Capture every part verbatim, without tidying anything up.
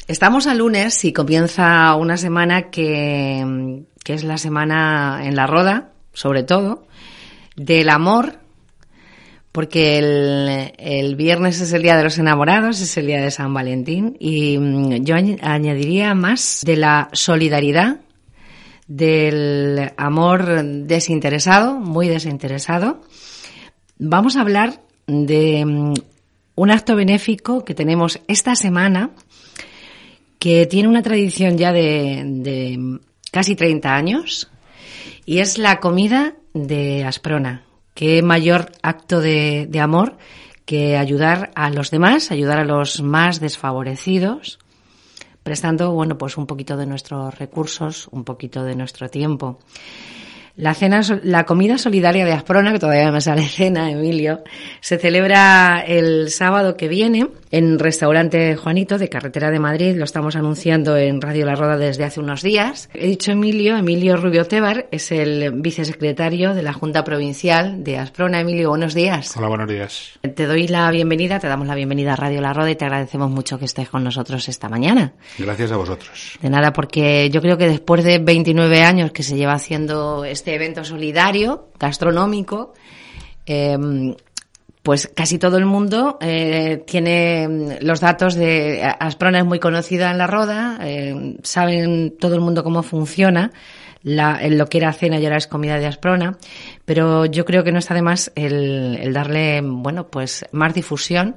Estamos a lunes y comienza una semana que, que es la semana en la Roda, sobre todo, del amor, porque el, el viernes es el Día de los Enamorados, es el Día de San Valentín, y yo añadiría más de la solidaridad, del amor desinteresado, muy desinteresado. Vamos a hablar de un acto benéfico que tenemos esta semana, que tiene una tradición ya de, de casi treinta años, y es la comida de Asprona. Qué mayor acto de, de amor que ayudar a los demás, ayudar a los más desfavorecidos, prestando, bueno, pues un poquito de nuestros recursos, un poquito de nuestro tiempo. La cena, la comida solidaria de Asprona, que todavía me sale cena, Emilio, se celebra el sábado que viene en Restaurante Juanito de Carretera de Madrid. Lo estamos anunciando en Radio La Roda desde hace unos días. He dicho Emilio, Emilio Rubio Tebar es el vicesecretario de la Junta Provincial de Asprona. Emilio, buenos días. Hola, buenos días. Te doy la bienvenida, te damos la bienvenida a Radio La Roda y te agradecemos mucho que estés con nosotros esta mañana. Gracias a vosotros. De nada, porque yo creo que después de veintinueve años que se lleva haciendo este evento solidario, gastronómico, eh, pues casi todo el mundo eh, tiene los datos de... Asprona es muy conocida en la Roda, eh, saben todo el mundo cómo funciona la, en lo que era cena y ahora es comida de Asprona, pero yo creo que no está de más el, el darle, bueno, pues más difusión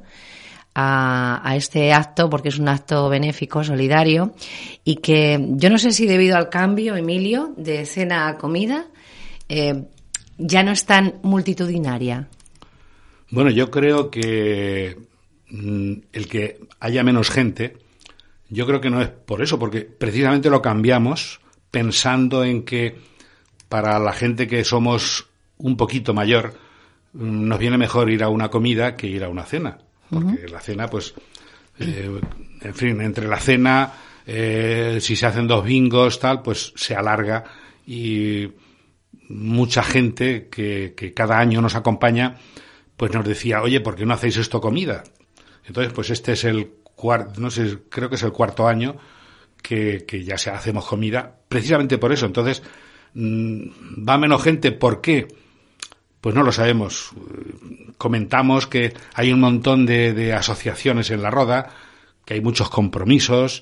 a, a este acto, porque es un acto benéfico, solidario, y que yo no sé si debido al cambio, Emilio, de cena a comida, eh, ya no es tan multitudinaria. Bueno, yo creo que mmm, el que haya menos gente, yo creo que no es por eso, porque precisamente lo cambiamos pensando en que para la gente que somos un poquito mayor mmm, nos viene mejor ir a una comida que ir a una cena, porque uh-huh. la cena, pues, eh, en fin, entre la cena, eh, si se hacen dos bingos, tal, pues se alarga y mucha gente que, que cada año nos acompaña pues nos decía, oye, ¿por qué no hacéis esto comida? Entonces, pues este es el cuarto, no sé, creo que es el cuarto año que, que ya se hacemos comida, precisamente por eso. Entonces, mmm, va menos gente, ¿por qué? Pues no lo sabemos. Comentamos que hay un montón de, de asociaciones en la Roda, que hay muchos compromisos,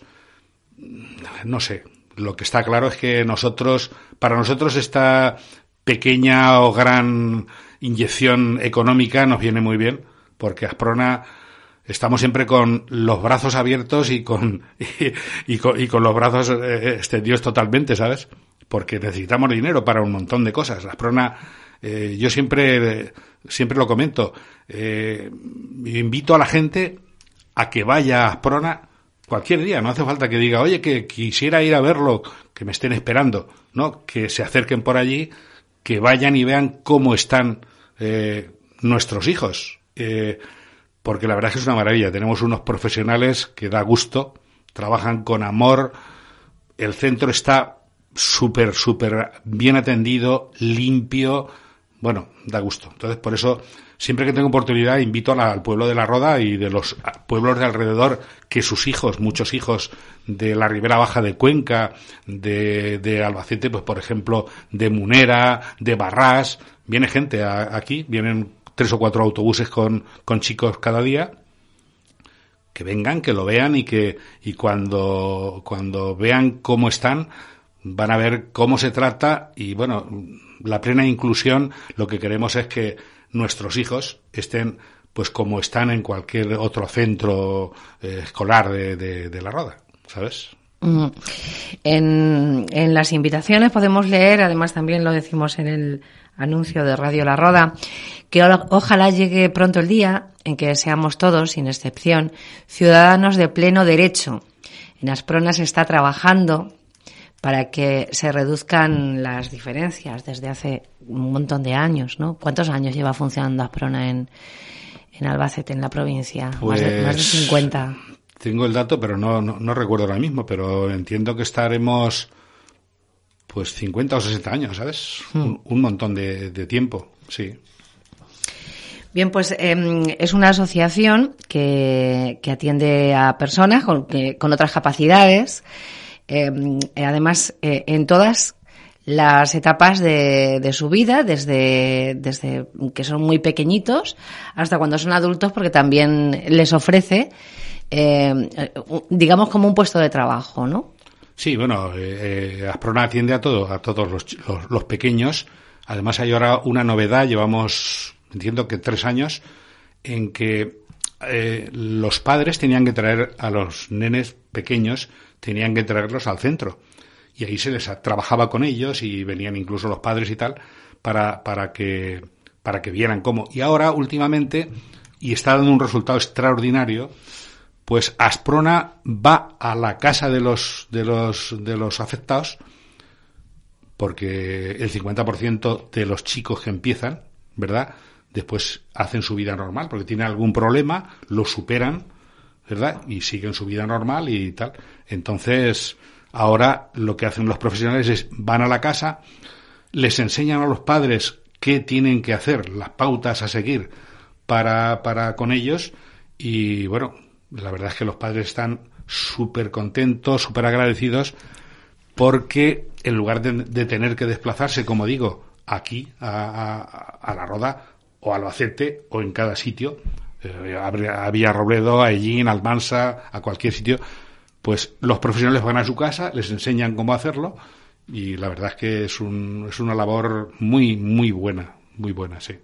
no sé. Lo que está claro es que nosotros, para nosotros esta pequeña o gran inyección económica nos viene muy bien, porque Asprona estamos siempre con los brazos abiertos y con y, y con, y con los brazos eh, extendidos totalmente, ¿sabes? Porque necesitamos dinero para un montón de cosas. Asprona, eh, yo siempre siempre lo comento, eh, invito a la gente a que vaya a Asprona cualquier día, no hace falta que diga, oye, que quisiera ir a verlo, que me estén esperando, ¿no? Que se acerquen por allí, que vayan y vean cómo están eh, nuestros hijos, eh, porque la verdad es que es una maravilla. Tenemos unos profesionales que da gusto, trabajan con amor, el centro está súper, súper bien atendido, limpio, bueno, da gusto. Entonces, por eso, siempre que tengo oportunidad, invito a la, al pueblo de La Roda y de los pueblos de alrededor, que sus hijos, muchos hijos de la Ribera Baja de Cuenca, de, de Albacete, pues por ejemplo, de Munera, de Barrás, viene gente a, aquí, vienen tres o cuatro autobuses con, con chicos cada día, que vengan, que lo vean y que y cuando, cuando vean cómo están, van a ver cómo se trata y, bueno, la plena inclusión, lo que queremos es que nuestros hijos estén pues como están en cualquier otro centro eh, escolar de, de, de La Roda, ¿sabes? Mm. En, en las invitaciones podemos leer, además también lo decimos en el anuncio de Radio La Roda, que o, ojalá llegue pronto el día en que seamos todos, sin excepción, ciudadanos de pleno derecho. En Asprona se está trabajando para que se reduzcan las diferencias desde hace un montón de años, ¿no? ¿Cuántos años lleva funcionando Asprona en, en Albacete, en la provincia? Pues, más, de, más de cincuenta. Tengo el dato, pero no, no, no recuerdo ahora mismo, pero entiendo que estaremos pues cincuenta o sesenta años, ¿sabes? Hmm. Un, un montón de, de tiempo, sí. Bien, pues eh, es una asociación que, que atiende a personas con, que, con otras capacidades, eh, además eh, en todas las etapas de, de su vida, desde, desde que son muy pequeñitos hasta cuando son adultos, porque también les ofrece, eh, digamos, como un puesto de trabajo, ¿no? Sí, bueno, eh, eh, Asprona atiende a todo, a todos los, los, los pequeños. Además hay ahora una novedad, llevamos... Entiendo que tres años en que eh, los padres tenían que traer a los nenes pequeños, tenían que traerlos al centro. Y ahí se les trabajaba con ellos y venían incluso los padres y tal para, para que, para que vieran cómo. Y ahora, últimamente, y está dando un resultado extraordinario, pues Asprona va a la casa de los, de los, de los afectados, porque el cincuenta por ciento de los chicos que empiezan, ¿verdad?, después hacen su vida normal, porque tienen algún problema, lo superan, ¿verdad? Y siguen su vida normal y tal. Entonces, ahora lo que hacen los profesionales es van a la casa, les enseñan a los padres qué tienen que hacer, las pautas a seguir para, para con ellos, y bueno, la verdad es que los padres están súper contentos, súper agradecidos, porque en lugar de, de tener que desplazarse, como digo, aquí a, a, a La Roda, o Albacete, o en cada sitio, eh, a Villarrobledo, a Ellín, a Almansa, a cualquier sitio, pues los profesionales van a su casa, les enseñan cómo hacerlo, y la verdad es que es, un, es una labor muy, muy buena, muy buena, sí.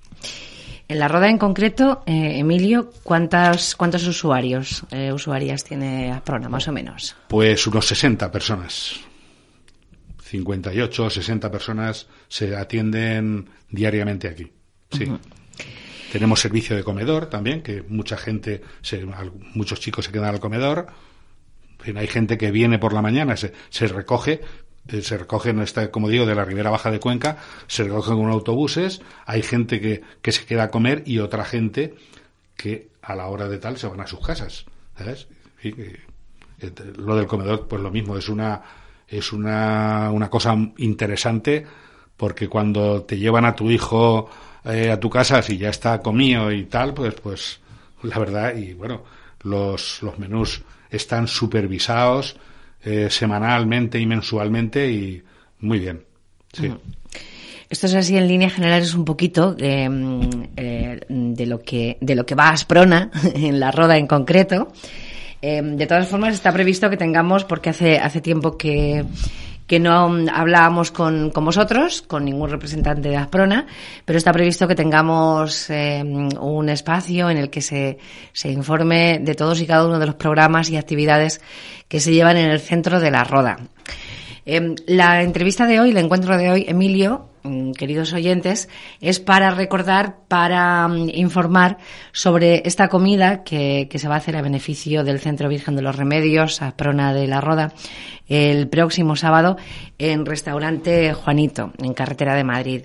En La Roda en concreto, eh, Emilio, ¿cuántas, ¿cuántos usuarios, eh, usuarias tiene Asprona, más o menos? Pues unos sesenta personas. cincuenta y ocho o sesenta personas se atienden diariamente aquí. Sí. Uh-huh. Tenemos servicio de comedor también, que mucha gente, se, muchos chicos se quedan al comedor. En fin, hay gente que viene por la mañana, se, se recoge, eh, se recoge, no está, como digo, de la Ribera Baja de Cuenca, se recogen con autobuses. Hay gente que, que se queda a comer y otra gente que a la hora de tal se van a sus casas, ¿sabes? Sí, eh, eh, lo del comedor, pues lo mismo, es una es una una cosa interesante, porque cuando te llevan a tu hijo Eh, a tu casa, si ya está comido y tal, pues pues la verdad, y bueno, los los menús están supervisados eh, semanalmente y mensualmente, y muy bien, sí. Uh-huh. Esto es así en líneas generales un poquito eh, eh, de lo que de lo que va a Asprona en La Roda en concreto. Eh, de todas formas está previsto que tengamos, porque hace hace tiempo que que no hablábamos con, con vosotros, con ningún representante de Asprona, pero está previsto que tengamos eh, un espacio en el que se, se informe de todos y cada uno de los programas y actividades que se llevan en el centro de La Roda. Eh, la entrevista de hoy, el encuentro de hoy, Emilio, queridos oyentes, es para recordar, para um, informar sobre esta comida que, que se va a hacer a beneficio del Centro Virgen de los Remedios, Asprona de La Roda, el próximo sábado en Restaurante Juanito, en Carretera de Madrid.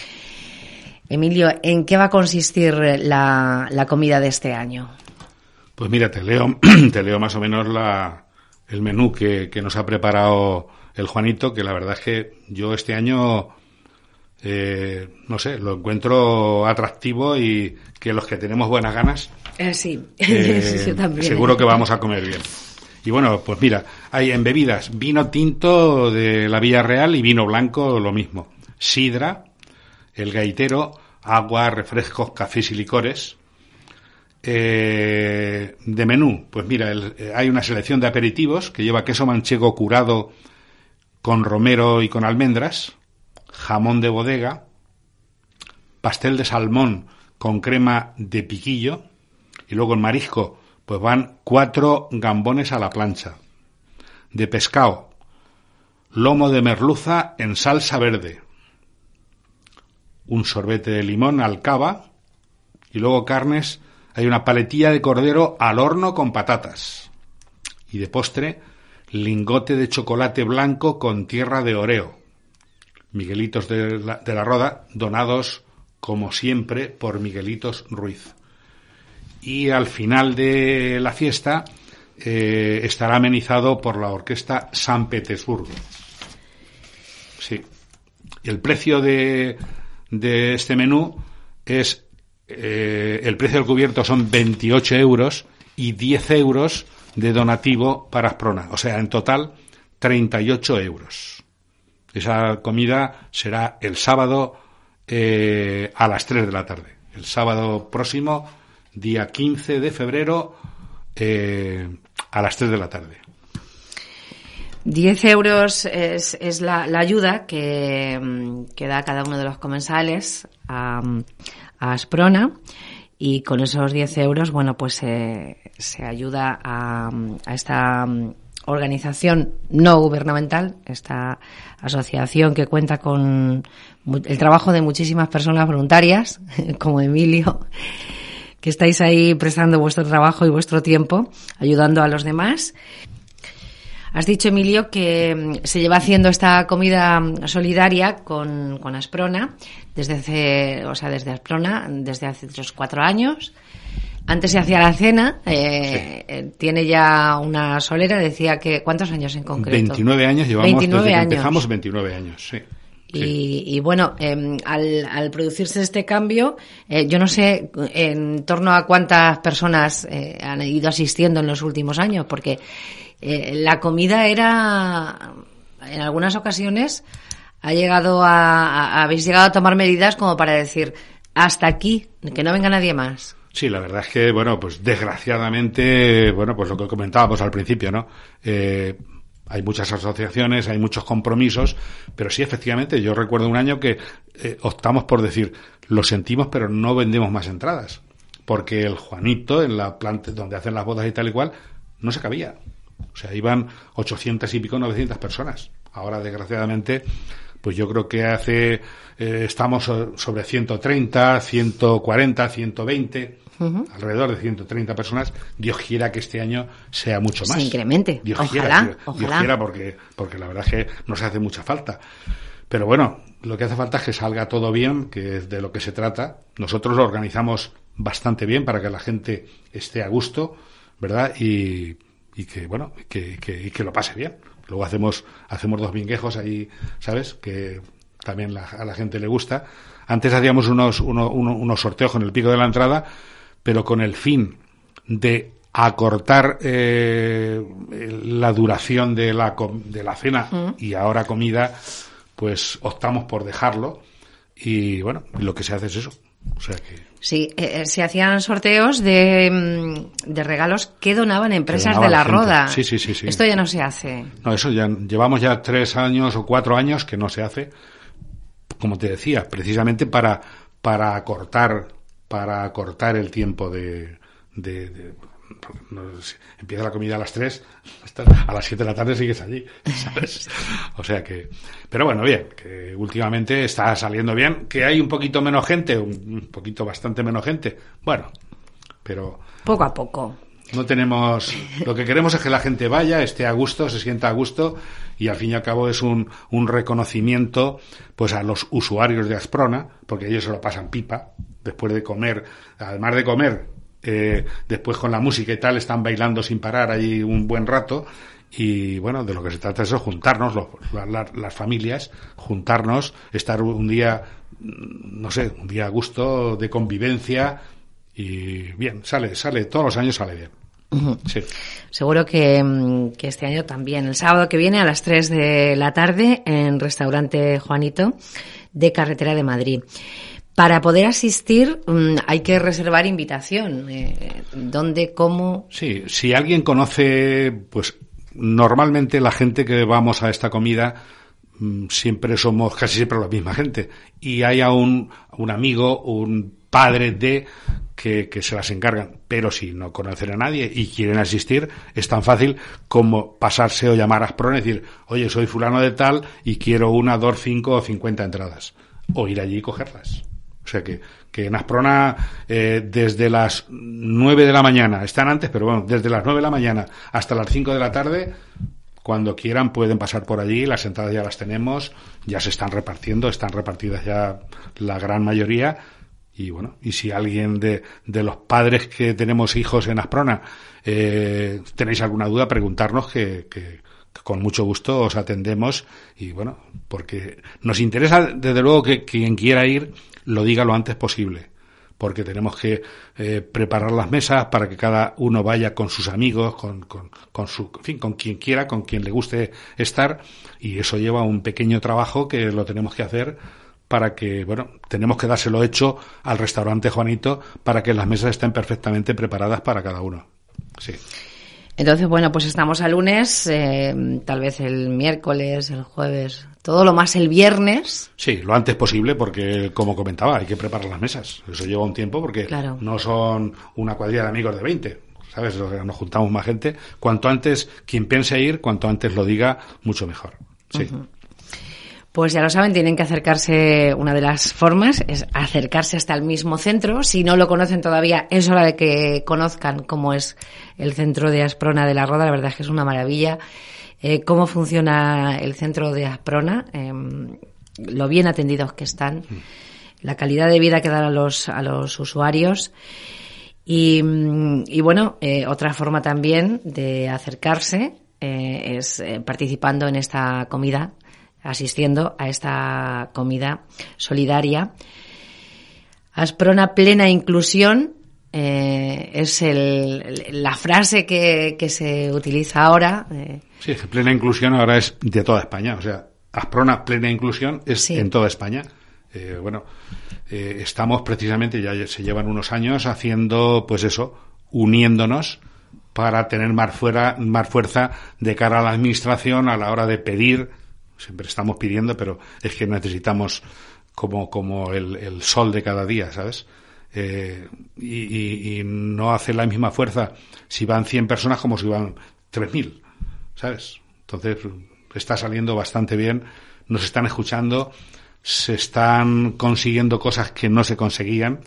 Emilio, ¿en qué va a consistir la, la comida de este año? Pues mira, te leo, te leo más o menos la, el menú que, que nos ha preparado el Juanito, que la verdad es que yo este año... Eh, no sé, lo encuentro atractivo, y que los que tenemos buenas ganas, eh, sí. eh, Yo también. seguro que vamos a comer bien. Y bueno, pues mira, hay en bebidas vino tinto de la Villa Real y vino blanco lo mismo, sidra, el gaitero, agua, refrescos, cafés y licores. Eh, de menú, pues mira, el, eh, hay una selección de aperitivos que lleva queso manchego curado con romero y con almendras, jamón de bodega, pastel de salmón con crema de piquillo, y luego en marisco pues van cuatro gambones a la plancha. De pescado, lomo de merluza en salsa verde, un sorbete de limón al cava, y luego carnes, hay una paletilla de cordero al horno con patatas, y de postre lingote de chocolate blanco con tierra de Oreo. Miguelitos de la, de la Roda, donados, como siempre, por Miguelitos Ruiz. Y al final de la fiesta eh, estará amenizado por la Orquesta San Petersburgo. Sí. El precio de, de este menú es eh, el precio del cubierto son veintiocho euros y diez euros de donativo para Asprona. O sea, en total, treinta y ocho euros. Esa comida será el sábado eh, a las tres de la tarde. El sábado próximo, día quince de febrero, eh, a las tres de la tarde. diez euros es, es la, la ayuda que, que da cada uno de los comensales a, a Asprona, y con esos diez euros, bueno, pues eh, se ayuda a, a esta organización no gubernamental, esta asociación que cuenta con el trabajo de muchísimas personas voluntarias, como Emilio, que estáis ahí prestando vuestro trabajo y vuestro tiempo, ayudando a los demás. Has dicho, Emilio, que se lleva haciendo esta comida solidaria con, con Asprona desde hace, o sea, desde Asprona desde hace otros cuatro años. Antes se hacía la cena, eh, sí. Tiene ya una solera, decía que, ¿cuántos años en concreto? veintinueve años llevamos, veintinueve desde que años. empezamos, veintinueve años, sí. Y, sí. y bueno, eh, al, al producirse este cambio, eh, yo no sé en torno a cuántas personas eh, han ido asistiendo en los últimos años, porque eh, la comida era, en algunas ocasiones, ha llegado a, a, habéis llegado a tomar medidas como para decir, hasta aquí, que no venga nadie más. Sí, la verdad es que, bueno, pues desgraciadamente, bueno, pues lo que comentábamos al principio, ¿no? Eh, hay muchas asociaciones, hay muchos compromisos, pero sí, efectivamente, yo recuerdo un año que eh, optamos por decir, lo sentimos, pero no vendemos más entradas, porque el Juanito, en la planta donde hacen las bodas y tal y cual, no se cabía. O sea, iban ochocientas y pico, novecientas personas. Ahora, desgraciadamente, pues yo creo que hace, eh, estamos sobre ciento treinta, ciento cuarenta, ciento veinte... Uh-huh. Alrededor de ciento treinta personas. Dios quiera que este año sea mucho más. Se incremente. Dios ojalá, quiera, Dios, ojalá. Dios quiera porque, porque la verdad es que nos hace mucha falta. Pero bueno, lo que hace falta es que salga todo bien, que es de lo que se trata. Nosotros lo organizamos bastante bien para que la gente esté a gusto, ¿verdad? Y, y que, bueno, que, que, y que lo pase bien. Luego hacemos, hacemos dos vinguejos ahí, ¿sabes? Que también la, a la gente le gusta. Antes hacíamos unos, uno, uno, unos sorteos en el pico de la entrada, pero con el fin de acortar eh, la duración de la, de la cena mm. y ahora comida, pues optamos por dejarlo y bueno, lo que se hace es eso. O sea que... Sí, eh, se hacían sorteos de, de regalos que donaban empresas de la Roda. Sí, sí, sí, sí. Esto ya no se hace. No, eso ya llevamos ya tres años o cuatro años que no se hace, como te decía, precisamente para, para acortar para cortar el tiempo de, de, de no, empieza la comida a las tres, a las siete de la tarde sigues allí, ¿sabes? O sea que, pero bueno, bien, que últimamente está saliendo bien, que hay un poquito menos gente, un poquito bastante menos gente, bueno, pero poco a poco. No tenemos, lo que queremos es que la gente vaya, esté a gusto, se sienta a gusto y al fin y al cabo es un, un reconocimiento pues a los usuarios de Asprona, porque ellos se lo pasan pipa después de comer, además de comer, eh, después con la música y tal, están bailando sin parar allí un buen rato y bueno, de lo que se trata es eso, juntarnos, los, la, la, las familias, juntarnos, estar un día, no sé, un día a gusto de convivencia. Y bien, sale, sale, todos los años sale bien. Uh-huh. Sí. Seguro que, que este año también. El sábado que viene a las tres de la tarde en Restaurante Juanito de Carretera de Madrid. Para poder asistir um, hay que reservar invitación. Eh, ¿Dónde, cómo? Sí, si alguien conoce, pues normalmente la gente que vamos a esta comida um, siempre somos casi siempre la misma gente. Y hay a un, un amigo, un padre de... Que, que se las encargan, pero si no conocen a nadie y quieren asistir, es tan fácil como pasarse o llamar a Asprona y decir, oye, soy fulano de tal y quiero una, dos, cinco o cincuenta entradas, o ir allí y cogerlas. O sea que, que en Asprona, eh, desde las nueve de la mañana, están antes, pero bueno, desde las nueve de la mañana hasta las cinco de la tarde, cuando quieran pueden pasar por allí, las entradas ya las tenemos, ya se están repartiendo, están repartidas ya la gran mayoría. Y bueno, y si alguien de, de los padres que tenemos hijos en Asprona eh, tenéis alguna duda, preguntarnos que, que, que con mucho gusto os atendemos. Y bueno, porque nos interesa desde luego que quien quiera ir lo diga lo antes posible, porque tenemos que eh, preparar las mesas para que cada uno vaya con sus amigos, con, con, con su, en fin, con quien quiera, con quien le guste estar, y eso lleva un pequeño trabajo que lo tenemos que hacer para que, bueno, tenemos que dárselo hecho al restaurante Juanito para que las mesas estén perfectamente preparadas para cada uno. Sí. Entonces, bueno, pues estamos a lunes, eh, tal vez el miércoles, el jueves, todo lo más el viernes. Sí, lo antes posible, porque, como comentaba, hay que preparar las mesas. Eso lleva un tiempo porque claro. no son una cuadrilla de amigos de veinte, ¿sabes? Nos juntamos más gente. Cuanto antes, quien piense ir, cuanto antes lo diga, mucho mejor. Sí. Uh-huh. Pues ya lo saben, tienen que acercarse, una de las formas es acercarse hasta el mismo centro. Si no lo conocen todavía, es hora de que conozcan cómo es el centro de Asprona de la Roda. La verdad es que es una maravilla. Eh, cómo funciona el centro de Asprona, eh, lo bien atendidos que están, la calidad de vida que dan a los, a los usuarios. Y, y bueno, eh, otra forma también de acercarse eh, es eh, participando en esta comida, asistiendo a esta comida solidaria. Asprona plena inclusión eh, es el, la frase que, que se utiliza ahora. Eh. Sí, plena inclusión ahora es de toda España. O sea, Asprona plena inclusión es sí. en toda España. Eh, bueno, eh, estamos precisamente, ya se llevan unos años haciendo, pues eso, uniéndonos para tener más, fuera, más fuerza de cara a la administración a la hora de pedir. Siempre estamos pidiendo, pero es que necesitamos como como el, el sol de cada día, ¿sabes? Eh, y, y, y no hace la misma fuerza si van cien personas como si van tres mil, ¿sabes? Entonces está saliendo bastante bien, nos están escuchando, se están consiguiendo cosas que no se conseguían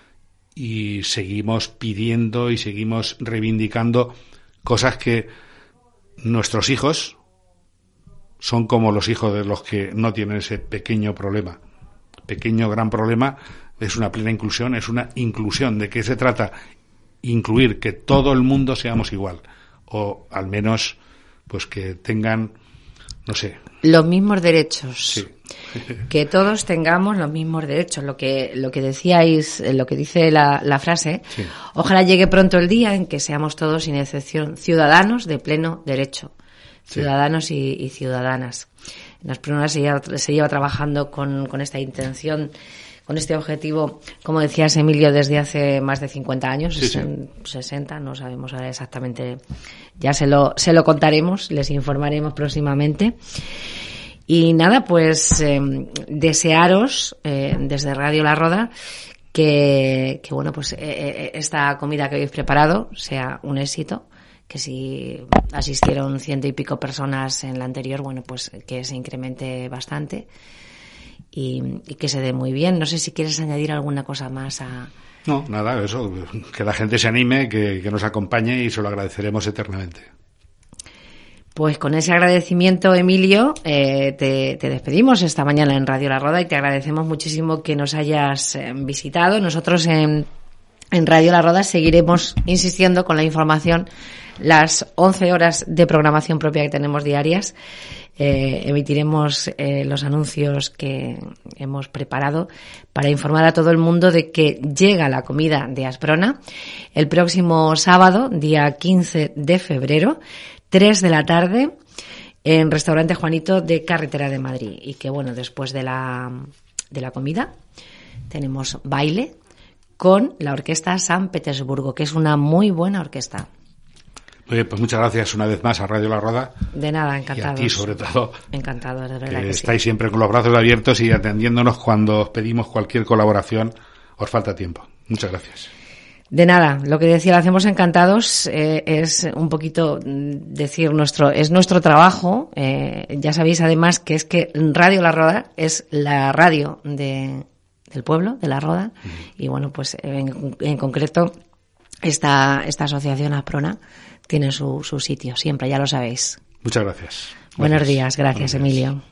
y seguimos pidiendo y seguimos reivindicando cosas que nuestros hijos son como los hijos de los que no tienen ese pequeño problema. Pequeño, gran problema es una plena inclusión, es una inclusión. ¿De qué se trata? Incluir que todo el mundo seamos igual. O al menos, pues que tengan, no sé. Los mismos derechos. Sí. Que todos tengamos los mismos derechos. Lo que, lo que decíais, lo que dice la, la frase, sí. Ojalá llegue pronto el día en que seamos todos, sin excepción, ciudadanos de pleno derecho. Ciudadanos sí. y, y ciudadanas. En Asprona se lleva, se lleva trabajando con, con esta intención, con este objetivo, como decías, Emilio, desde hace más de cincuenta años, sí, sí. sesenta, no sabemos ahora exactamente, ya se lo, se lo contaremos, les informaremos próximamente. Y nada, pues eh, desearos eh, desde Radio La Roda que, que bueno, pues eh, esta comida que habéis preparado sea un éxito. Que si asistieron ciento y pico personas en la anterior, bueno, pues que se incremente bastante y, y que se dé muy bien. No sé si quieres añadir alguna cosa más a... No, nada, eso, que la gente se anime, que, que nos acompañe y se lo agradeceremos eternamente. Pues con ese agradecimiento, Emilio, eh, te, te despedimos esta mañana en Radio La Roda y te agradecemos muchísimo que nos hayas eh, visitado. Nosotros en, en Radio La Roda seguiremos insistiendo con la información. Las once horas de programación propia que tenemos diarias, eh, emitiremos eh, los anuncios que hemos preparado para informar a todo el mundo de que llega la comida de Asprona el próximo sábado, día quince de febrero, tres de la tarde, en Restaurante Juanito de Carretera de Madrid. Y que, bueno, después de la, de la comida tenemos baile con la Orquesta San Petersburgo, que es una muy buena orquesta. Muy bien, pues muchas gracias una vez más a Radio La Roda. De nada, encantados. Y a ti, sobre todo. Encantados, de verdad que, que estáis sí. siempre con los brazos abiertos y atendiéndonos cuando os pedimos cualquier colaboración. Os falta tiempo. Muchas gracias. De nada, lo que decía, lo hacemos encantados, eh, es un poquito decir nuestro, es nuestro trabajo. Eh, ya sabéis además que es que Radio La Roda es la radio de, del pueblo, de La Roda. Uh-huh. Y bueno, pues en, en concreto esta, esta asociación Asprona tiene su, su sitio, siempre, ya lo sabéis. Muchas gracias. Buenos días, gracias, Buenos días. Emilio.